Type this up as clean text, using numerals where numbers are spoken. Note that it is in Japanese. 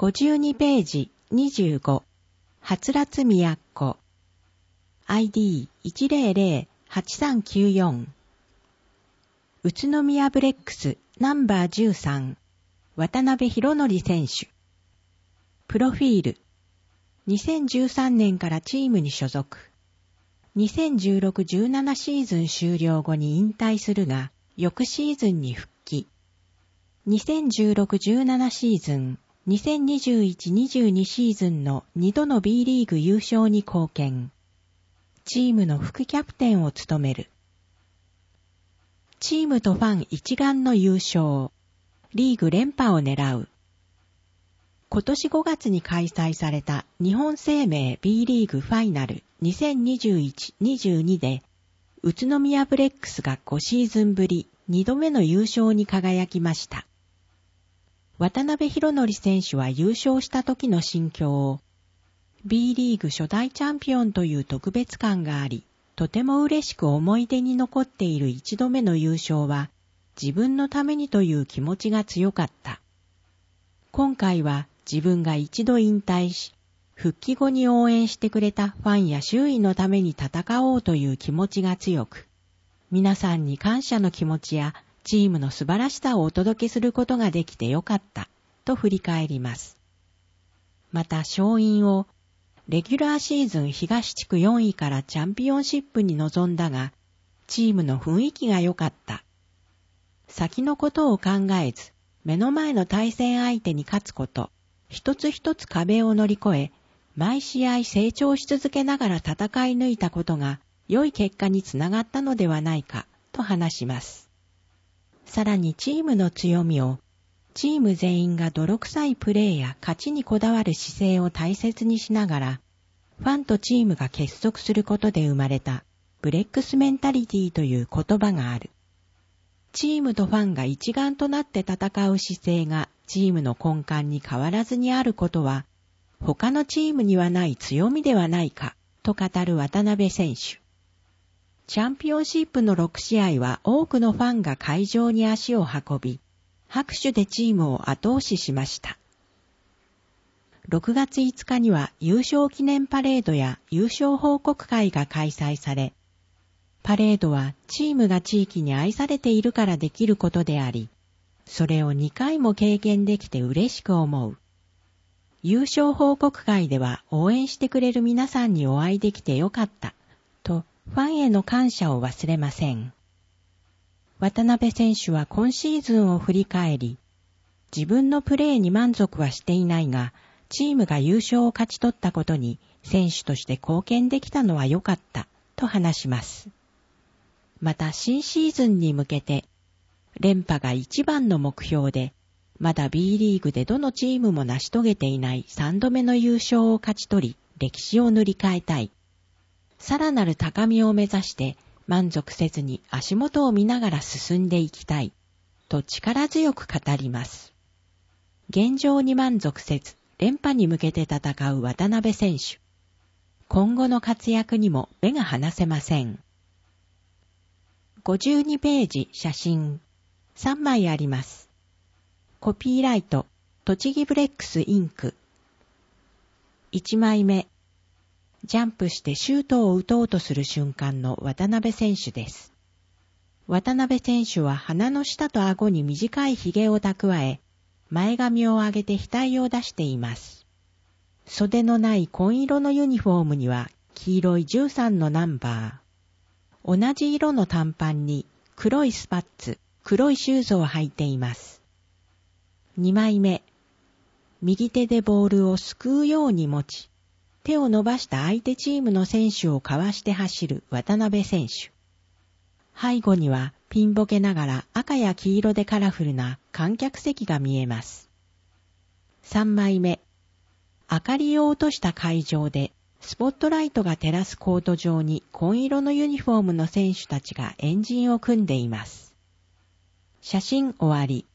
52ページ25、はつらつみやっこ。ID1008394。宇都宮ブレックスナンバー13、渡辺博則選手。プロフィール。2013年からチームに所属。2016-17シーズン終了後に引退するが、翌シーズンに復帰。2016-17シーズン、2021-22シーズンの2度の B リーグ優勝に貢献。チームの副キャプテンを務める。チームとファン一丸の優勝。リーグ連覇を狙う。今年5月に開催された日本生命 B リーグファイナル2021-22で、宇都宮ブレックスが5シーズンぶり2度目の優勝に輝きました。渡辺博則選手は優勝した時の心境を、B リーグ初代チャンピオンという特別感があり、とても嬉しく思い出に残っている1度目の優勝は、自分のためにという気持ちが強かった。今回は自分が一度引退し、復帰後に応援してくれたファンや周囲のために戦おうという気持ちが強く、皆さんに感謝の気持ちやチームの素晴らしさをお届けすることができてよかった、と振り返ります。また勝因を、レギュラーシーズン東地区4位からチャンピオンシップに臨んだが、チームの雰囲気が良かった。先のことを考えず、目の前の対戦相手に勝つこと、一つ一つ壁を乗り越え、毎試合成長し続けながら戦い抜いたことが良い結果につながったのではないかと話します。さらにチームの強みを、チーム全員が泥臭いプレーや勝ちにこだわる姿勢を大切にしながら、ファンとチームが結束することで生まれたブレックスメンタリティという言葉がある。チームとファンが一丸となって戦う姿勢がチームの根幹に変わらずにあることは、他のチームにはない強みではないか、と語る渡辺選手。チャンピオンシップの6試合は多くのファンが会場に足を運び、拍手でチームを後押ししました。6月5日には優勝記念パレードや優勝報告会が開催され、パレードはチームが地域に愛されているからできることであり、それを2回も経験できて嬉しく思う。優勝報告会では応援してくれる皆さんにお会いできてよかった、とファンへの感謝を忘れません。渡辺選手は今シーズンを振り返り、自分のプレーに満足はしていないが、チームが優勝を勝ち取ったことに選手として貢献できたのは良かった、と話します。また新シーズンに向けて、連覇が一番の目標で、まだ B リーグでどのチームも成し遂げていない3度目の優勝を勝ち取り、歴史を塗り替えたい。さらなる高みを目指して満足せずに足元を見ながら進んでいきたい、と力強く語ります。現状に満足せず、連覇に向けて戦う渡辺選手。今後の活躍にも目が離せません。52ページ写真3枚あります。コピーライト、栃木ブレックスインク。1枚目、ジャンプしてシュートを打とうとする瞬間の渡辺選手です。渡辺選手は鼻の下と顎に短い髭を蓄え、前髪を上げて額を出しています。袖のない紺色のユニフォームには黄色い13のナンバー。同じ色の短パンに黒いスパッツ、黒いシューズを履いています。2枚目、右手でボールをすくうように持ち、手を伸ばした相手チームの選手をかわして走る渡辺選手。背後にはピンボケながら赤や黄色でカラフルな観客席が見えます。3枚目、明かりを落とした会場でスポットライトが照らすコート上に紺色のユニフォームの選手たちが円陣を組んでいます。写真終わり。